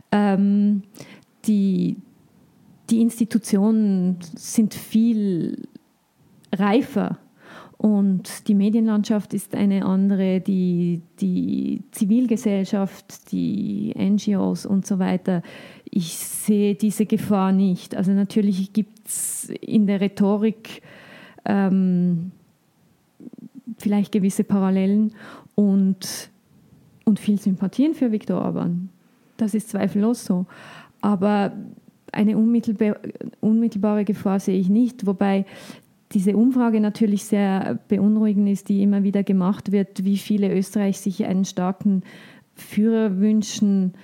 Die Institutionen sind viel reifer und die Medienlandschaft ist eine andere, die Zivilgesellschaft, die NGOs und so weiter. Ich sehe diese Gefahr nicht. Also natürlich gibt es in der Rhetorik vielleicht gewisse Parallelen und viel Sympathien für Viktor Orban. Das ist zweifellos so. Aber eine unmittelbare Gefahr sehe ich nicht, wobei diese Umfrage natürlich sehr beunruhigend ist, die immer wieder gemacht wird, wie viele Österreich sich einen starken Führer wünschen,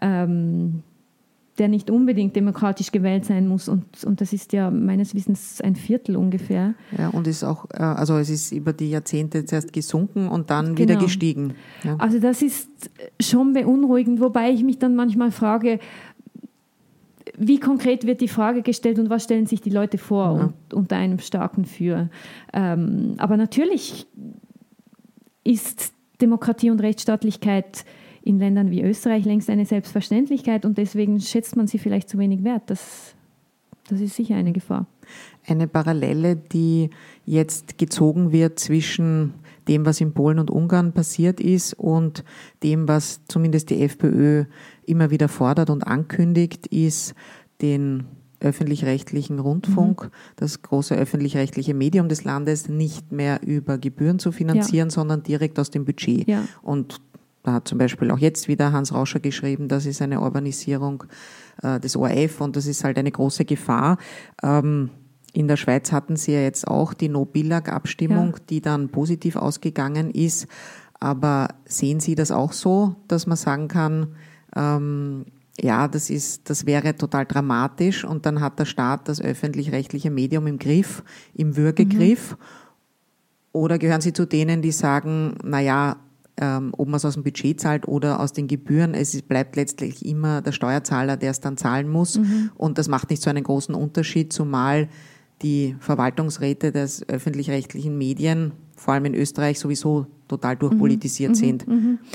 der nicht unbedingt demokratisch gewählt sein muss. Und das ist ja meines Wissens ein Viertel ungefähr. Ja, und ist auch, also es ist über die Jahrzehnte zuerst gesunken und dann wieder gestiegen. Ja. Also das ist schon beunruhigend, wobei ich mich dann manchmal frage, wie konkret wird die Frage gestellt und was stellen sich die Leute vor unter einem starken Führer. Aber natürlich ist Demokratie und Rechtsstaatlichkeit in Ländern wie Österreich längst eine Selbstverständlichkeit und deswegen schätzt man sie vielleicht zu wenig wert. Das ist sicher eine Gefahr. Eine Parallele, die jetzt gezogen wird zwischen dem, was in Polen und Ungarn passiert ist und dem, was zumindest die FPÖ immer wieder fordert und ankündigt, ist den öffentlich-rechtlichen Rundfunk, das große öffentlich-rechtliche Medium des Landes, nicht mehr über Gebühren zu finanzieren, sondern direkt aus dem Budget. Ja. Und da hat zum Beispiel auch jetzt wieder Hans Rauscher geschrieben, das ist eine Urbanisierung des ORF und das ist halt eine große Gefahr. In der Schweiz hatten sie ja jetzt auch die No-Billag-Abstimmung, die dann positiv ausgegangen ist. Aber sehen Sie das auch so, dass man sagen kann, das wäre total dramatisch und dann hat der Staat das öffentlich-rechtliche Medium im Griff, im Würgegriff? Oder gehören Sie zu denen, die sagen, ob man es aus dem Budget zahlt oder aus den Gebühren. Es bleibt letztlich immer der Steuerzahler, der es dann zahlen muss. Und das macht nicht so einen großen Unterschied, zumal die Verwaltungsräte des öffentlich-rechtlichen Medien, vor allem in Österreich, sowieso total durchpolitisiert sind.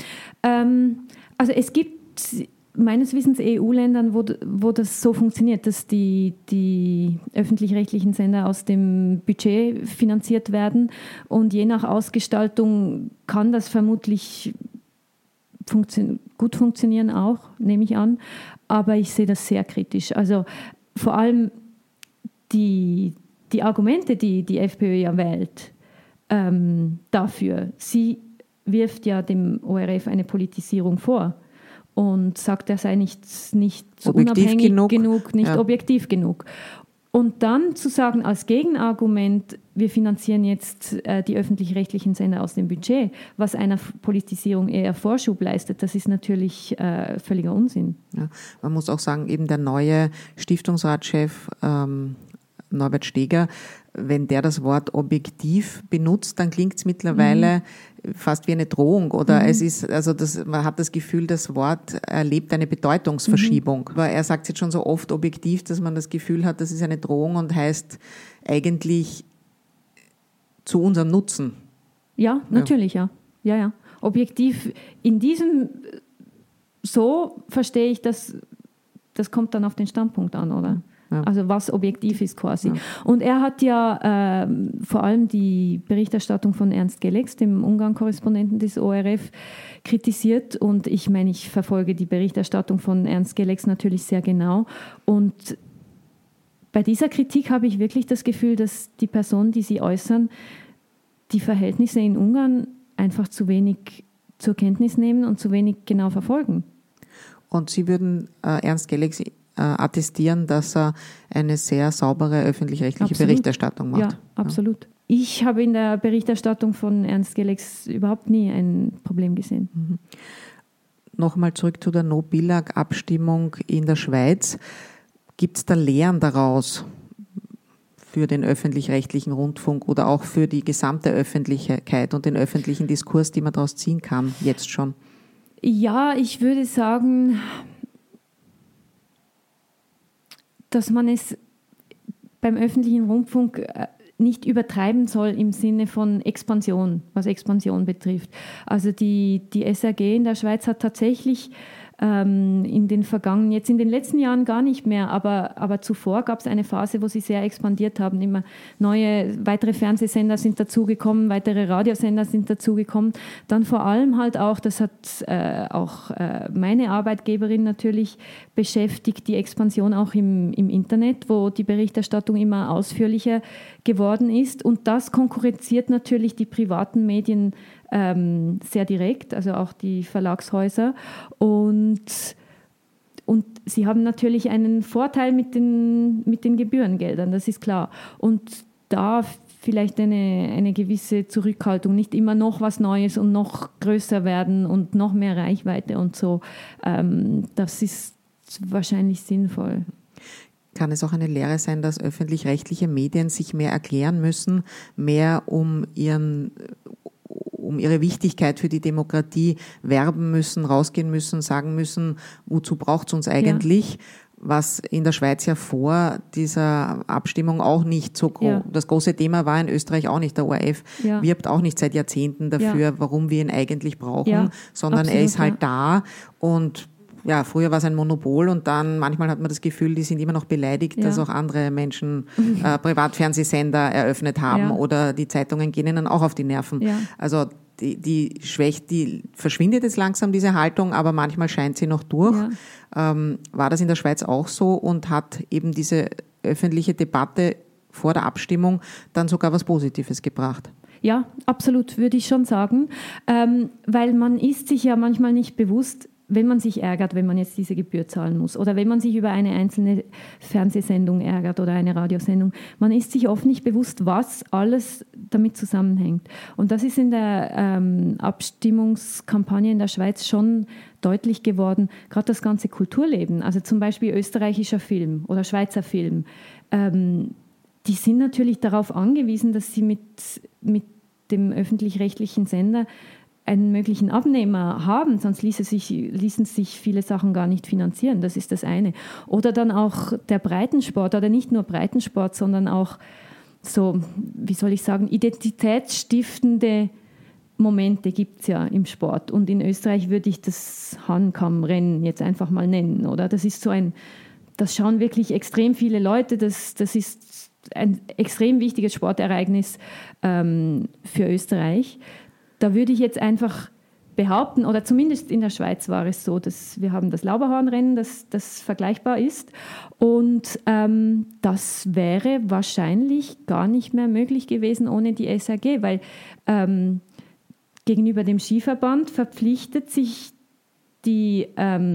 Also es gibt meines Wissens EU-Ländern, wo das so funktioniert, dass die öffentlich-rechtlichen Sender aus dem Budget finanziert werden und je nach Ausgestaltung kann das vermutlich gut funktionieren auch, nehme ich an, aber ich sehe das sehr kritisch. Also vor allem die Argumente, die FPÖ ja wählt, dafür, sie wirft ja dem ORF eine Politisierung vor und sagt, er sei nicht unabhängig genug, nicht objektiv genug. Und dann zu sagen als Gegenargument, wir finanzieren jetzt die öffentlich-rechtlichen Sender aus dem Budget, was einer Politisierung eher Vorschub leistet, das ist natürlich völliger Unsinn. Ja, man muss auch sagen, eben der neue Stiftungsratschef Norbert Steger, wenn der das Wort objektiv benutzt, dann klingt es mittlerweile fast wie eine Drohung oder es ist, also man hat das Gefühl, das Wort erlebt eine Bedeutungsverschiebung. Aber er sagt jetzt schon so oft objektiv, dass man das Gefühl hat, das ist eine Drohung und heißt eigentlich zu unserem Nutzen. Ja, natürlich, ja. Ja. Objektiv in diesem, so verstehe ich das kommt dann auf den Standpunkt an, oder? Ja. Also was objektiv ist quasi. Ja. Und er hat ja vor allem die Berichterstattung von Ernst Gelex, dem Ungarn-Korrespondenten des ORF, kritisiert. Und ich meine, ich verfolge die Berichterstattung von Ernst Gelex natürlich sehr genau. Und bei dieser Kritik habe ich wirklich das Gefühl, dass die Personen, die sie äußern, die Verhältnisse in Ungarn einfach zu wenig zur Kenntnis nehmen und zu wenig genau verfolgen. Und Sie würden Ernst Gelex attestieren, dass er eine sehr saubere öffentlich-rechtliche Berichterstattung macht. Ja, absolut. Ja. Ich habe in der Berichterstattung von Ernst Gelex überhaupt nie ein Problem gesehen. Nochmal zurück zu der No-Billag-Abstimmung in der Schweiz. Gibt es da Lehren daraus für den öffentlich-rechtlichen Rundfunk oder auch für die gesamte Öffentlichkeit und den öffentlichen Diskurs, die man daraus ziehen kann, jetzt schon? Ja, ich würde sagen, dass man es beim öffentlichen Rundfunk nicht übertreiben soll im Sinne von Expansion, was Expansion betrifft. Also die SRG in der Schweiz hat tatsächlich in den letzten Jahren gar nicht mehr, aber zuvor gab es eine Phase, wo sie sehr expandiert haben. Immer weitere Fernsehsender sind dazugekommen, weitere Radiosender sind dazugekommen. Dann vor allem halt auch, das hat auch meine Arbeitgeberin natürlich beschäftigt, die Expansion auch im Internet, wo die Berichterstattung immer ausführlicher geworden ist. Und das konkurrenziert natürlich die privaten Medien sehr direkt, also auch die Verlagshäuser. Und sie haben natürlich einen Vorteil mit den Gebührengeldern, das ist klar. Und da vielleicht eine gewisse Zurückhaltung, nicht immer noch was Neues und noch größer werden und noch mehr Reichweite und so. Das ist wahrscheinlich sinnvoll. Kann es auch eine Lehre sein, dass öffentlich-rechtliche Medien sich mehr erklären müssen, mehr um ihre Wichtigkeit für die Demokratie werben müssen, rausgehen müssen, sagen müssen, wozu braucht es uns eigentlich? Ja. Was in der Schweiz ja vor dieser Abstimmung auch nicht so das große Thema war, in Österreich auch nicht. Der ORF wirbt auch nicht seit Jahrzehnten dafür, warum wir ihn eigentlich brauchen, sondern absolut, er ist halt da und ja, früher war es ein Monopol und dann manchmal hat man das Gefühl, die sind immer noch beleidigt, dass auch andere Menschen Privatfernsehsender eröffnet haben oder die Zeitungen gehen ihnen auch auf die Nerven. Ja. Also die verschwindet jetzt langsam, diese Haltung, aber manchmal scheint sie noch durch. Ja. War das in der Schweiz auch so und hat eben diese öffentliche Debatte vor der Abstimmung dann sogar was Positives gebracht? Ja, absolut, würde ich schon sagen, weil man ist sich ja manchmal nicht bewusst, wenn man sich ärgert, wenn man jetzt diese Gebühr zahlen muss oder wenn man sich über eine einzelne Fernsehsendung ärgert oder eine Radiosendung, man ist sich oft nicht bewusst, was alles damit zusammenhängt. Und das ist in der Abstimmungskampagne in der Schweiz schon deutlich geworden, gerade das ganze Kulturleben, also zum Beispiel österreichischer Film oder Schweizer Film, die sind natürlich darauf angewiesen, dass sie mit dem öffentlich-rechtlichen Sender einen möglichen Abnehmer haben, sonst ließen sich viele Sachen gar nicht finanzieren. Das ist das eine. Oder dann auch der Breitensport, oder nicht nur Breitensport, sondern auch so, wie soll ich sagen, identitätsstiftende Momente gibt es ja im Sport. Und in Österreich würde ich das Hahnkammrennen jetzt einfach mal nennen. Oder? Das ist das schauen wirklich extrem viele Leute. Das ist ein extrem wichtiges Sportereignis für Österreich. Da würde ich jetzt einfach behaupten, oder zumindest in der Schweiz war es so, dass wir haben das Lauberhornrennen, das vergleichbar ist. Und das wäre wahrscheinlich gar nicht mehr möglich gewesen ohne die SRG, weil gegenüber dem Skiverband verpflichten sich die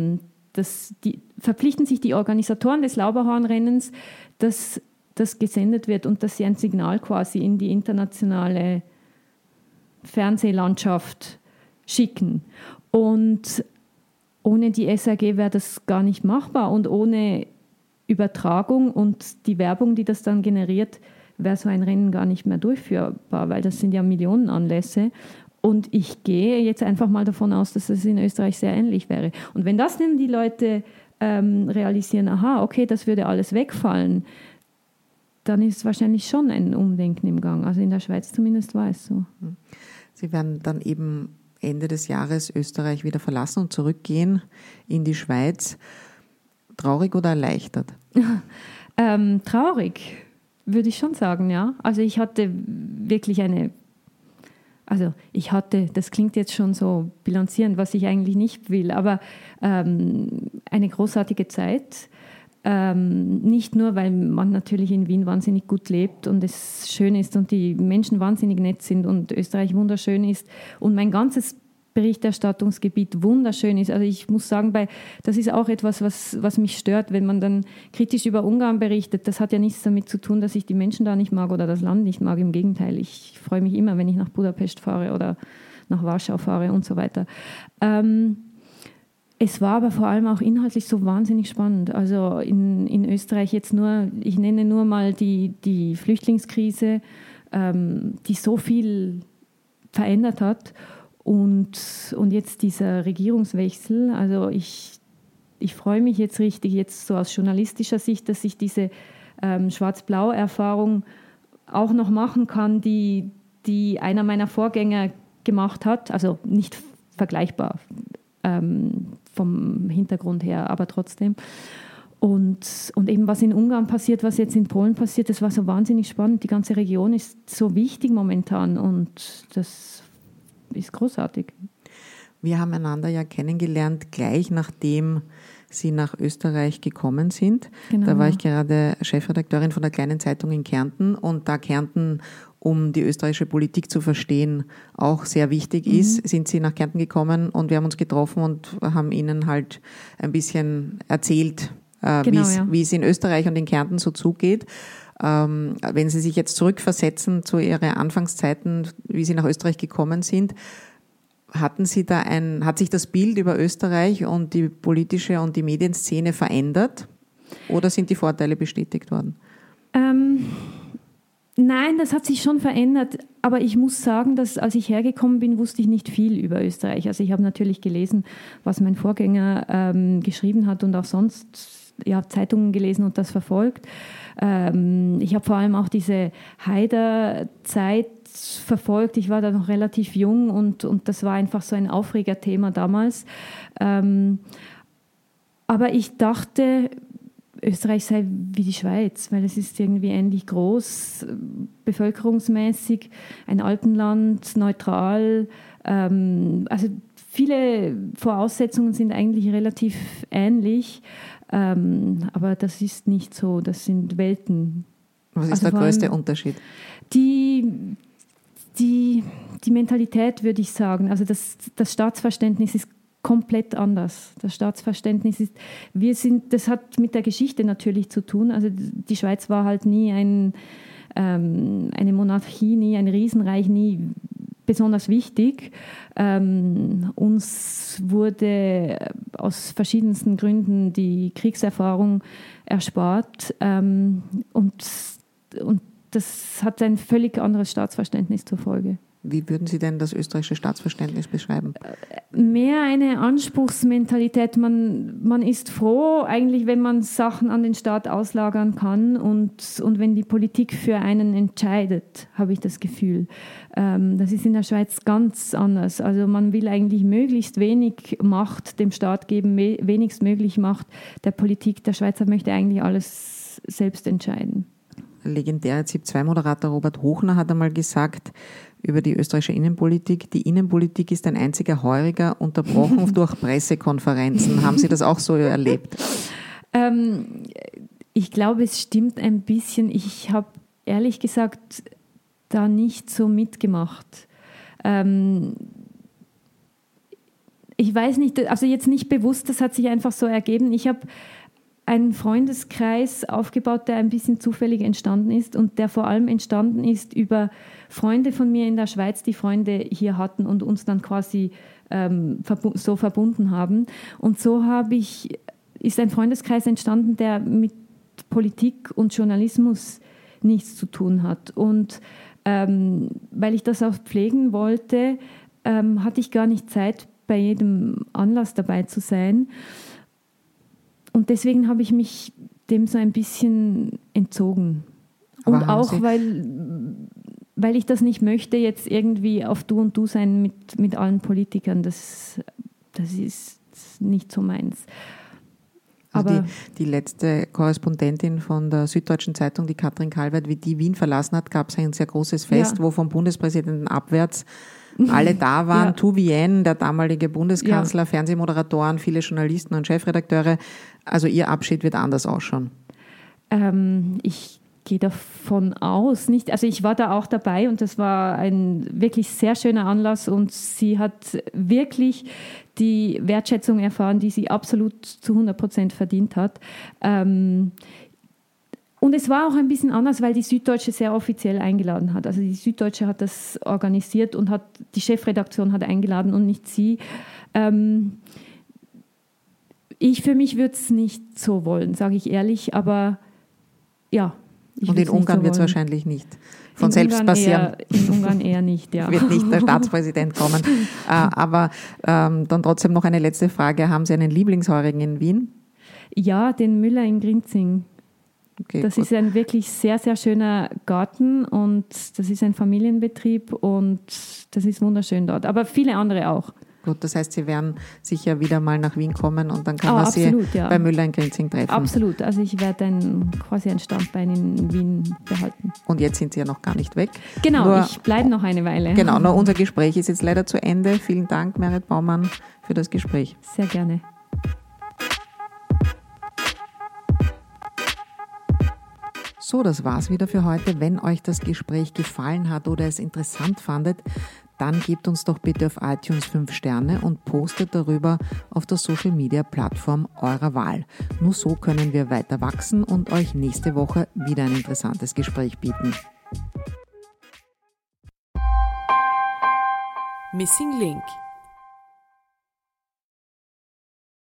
Organisatoren des Lauberhornrennens, dass das gesendet wird und dass sie ein Signal quasi in die internationale Fernsehlandschaft schicken. Und ohne die SRG wäre das gar nicht machbar und ohne Übertragung und die Werbung, die das dann generiert, wäre so ein Rennen gar nicht mehr durchführbar, weil das sind ja Millionen Anlässe. Und ich gehe jetzt einfach mal davon aus, dass es in Österreich sehr ähnlich wäre. Und wenn das denn die Leute realisieren, aha, okay, das würde alles wegfallen, dann ist wahrscheinlich schon ein Umdenken im Gang. Also in der Schweiz zumindest war es so. Sie werden dann eben Ende des Jahres Österreich wieder verlassen und zurückgehen in die Schweiz. Traurig oder erleichtert? Traurig, würde ich schon sagen, ja. Also ich hatte wirklich das klingt jetzt schon so bilanzierend, was ich eigentlich nicht will, aber eine großartige Zeit. Nicht nur, weil man natürlich in Wien wahnsinnig gut lebt und es schön ist und die Menschen wahnsinnig nett sind und Österreich wunderschön ist und mein ganzes Berichterstattungsgebiet wunderschön ist. Also ich muss sagen, das ist auch etwas, was mich stört, wenn man dann kritisch über Ungarn berichtet. Das hat ja nichts damit zu tun, dass ich die Menschen da nicht mag oder das Land nicht mag. Im Gegenteil, ich freue mich immer, wenn ich nach Budapest fahre oder nach Warschau fahre und so weiter. Es war aber vor allem auch inhaltlich so wahnsinnig spannend. Also in Österreich jetzt ich nenne nur mal die Flüchtlingskrise, die so viel verändert hat. Und jetzt dieser Regierungswechsel, also ich freue mich jetzt richtig, jetzt so aus journalistischer Sicht, dass ich diese Schwarz-Blau-Erfahrung auch noch machen kann, die einer meiner Vorgänger gemacht hat. Also nicht vergleichbar vom Hintergrund her, aber trotzdem. Und eben was in Ungarn passiert, was jetzt in Polen passiert, das war so wahnsinnig spannend. Die ganze Region ist so wichtig momentan und das ist großartig. Wir haben einander ja kennengelernt, gleich nachdem Sie nach Österreich gekommen sind. Genau. Da war ich gerade Chefredakteurin von der kleinen Zeitung in Kärnten und da Kärnten, um die österreichische Politik zu verstehen, auch sehr wichtig ist, sind Sie nach Kärnten gekommen und wir haben uns getroffen und haben Ihnen halt ein bisschen erzählt, wie es in Österreich und in Kärnten so zugeht. Wenn Sie sich jetzt zurückversetzen zu Ihren Anfangszeiten, wie Sie nach Österreich gekommen sind, hat sich das Bild über Österreich und die politische und die Medienszene verändert oder sind die Vorteile bestätigt worden? Nein, das hat sich schon verändert, aber ich muss sagen, dass als ich hergekommen bin, wusste ich nicht viel über Österreich. Also ich habe natürlich gelesen, was mein Vorgänger geschrieben hat und auch sonst Zeitungen gelesen und das verfolgt. Ich habe vor allem auch diese Haider-Zeit verfolgt. Ich war da noch relativ jung und das war einfach so ein Aufregerthema damals. Aber ich dachte, Österreich sei wie die Schweiz, weil es ist irgendwie ähnlich groß, bevölkerungsmäßig, ein Alpenland, neutral. Also viele Voraussetzungen sind eigentlich relativ ähnlich, aber das ist nicht so, das sind Welten. Was ist der größte Unterschied? Die Mentalität, würde ich sagen. Also das Staatsverständnis ist komplett anders. Das Staatsverständnis ist, das hat mit der Geschichte natürlich zu tun. Also die Schweiz war halt nie eine Monarchie, nie ein Riesenreich, nie besonders wichtig. Uns wurde aus verschiedensten Gründen die Kriegserfahrung erspart und das hat ein völlig anderes Staatsverständnis zur Folge. Wie würden Sie denn das österreichische Staatsverständnis beschreiben? Mehr eine Anspruchsmentalität. Man ist froh, eigentlich, wenn man Sachen an den Staat auslagern kann und wenn die Politik für einen entscheidet, habe ich das Gefühl. Das ist in der Schweiz ganz anders. Also man will eigentlich möglichst wenig Macht dem Staat geben, wenigstmöglich Macht der Politik. Der Schweizer möchte eigentlich alles selbst entscheiden. Legendäre ZIP-2-Moderator Robert Hochner hat einmal gesagt über die österreichische Innenpolitik, die Innenpolitik ist ein einziger Heuriger, unterbrochen durch Pressekonferenzen. Haben Sie das auch so erlebt? Ich glaube, es stimmt ein bisschen. Ich habe ehrlich gesagt da nicht so mitgemacht. Ich weiß nicht, also jetzt nicht bewusst, das hat sich einfach so ergeben. Ich habe einen Freundeskreis aufgebaut, der ein bisschen zufällig entstanden ist und der vor allem entstanden ist über Freunde von mir in der Schweiz, die Freunde hier hatten und uns dann quasi so verbunden haben. Und so ist ein Freundeskreis entstanden, der mit Politik und Journalismus nichts zu tun hat. Und weil ich das auch pflegen wollte, hatte ich gar nicht Zeit, bei jedem Anlass dabei zu sein. Und deswegen habe ich mich dem so ein bisschen entzogen. Aber und auch, weil ich das nicht möchte, jetzt irgendwie auf Du und Du sein mit allen Politikern. Das ist nicht so meins. Also aber die letzte Korrespondentin von der Süddeutschen Zeitung, die Katrin Kalwert, wie die Wien verlassen hat, gab es ein sehr großes Fest, wo vom Bundespräsidenten abwärts alle da waren. Ja. Tu Vien, der damalige Bundeskanzler, Fernsehmoderatoren, viele Journalisten und Chefredakteure. Also Ihr Abschied wird anders ausschauen. Ich gehe davon aus, nicht. Also ich war da auch dabei und das war ein wirklich sehr schöner Anlass und sie hat wirklich die Wertschätzung erfahren, die sie absolut zu 100% verdient hat. Und es war auch ein bisschen anders, weil die Süddeutsche sehr offiziell eingeladen hat. Also die Süddeutsche hat das organisiert und die Chefredaktion hat eingeladen und nicht sie. Ich für mich würde es nicht so wollen, sage ich ehrlich, aber ja. Und in Ungarn wird es wahrscheinlich nicht von selbst passieren. In Ungarn eher nicht, ja. Wird nicht der Staatspräsident kommen. Aber dann trotzdem noch eine letzte Frage. Haben Sie einen Lieblingsheurigen in Wien? Ja, den Müller in Grinzing. Okay, das gut. ist ein wirklich sehr, sehr schöner Garten und das ist ein Familienbetrieb und das ist wunderschön dort. Aber viele andere auch. Gut, das heißt, Sie werden sicher wieder mal nach Wien kommen und dann kann man absolut, Sie bei Müller in Grinzing treffen. Absolut, also ich werde quasi ein Standbein in Wien behalten. Und jetzt sind Sie ja noch gar nicht weg. Genau, ich bleibe noch eine Weile. Genau, nur unser Gespräch ist jetzt leider zu Ende. Vielen Dank, Merit Baumann, für das Gespräch. Sehr gerne. So, das war's wieder für heute. Wenn euch das Gespräch gefallen hat oder es interessant fandet, dann gebt uns doch bitte auf iTunes 5 Sterne und postet darüber auf der Social-Media-Plattform eurer Wahl. Nur so können wir weiter wachsen und euch nächste Woche wieder ein interessantes Gespräch bieten. Missing Link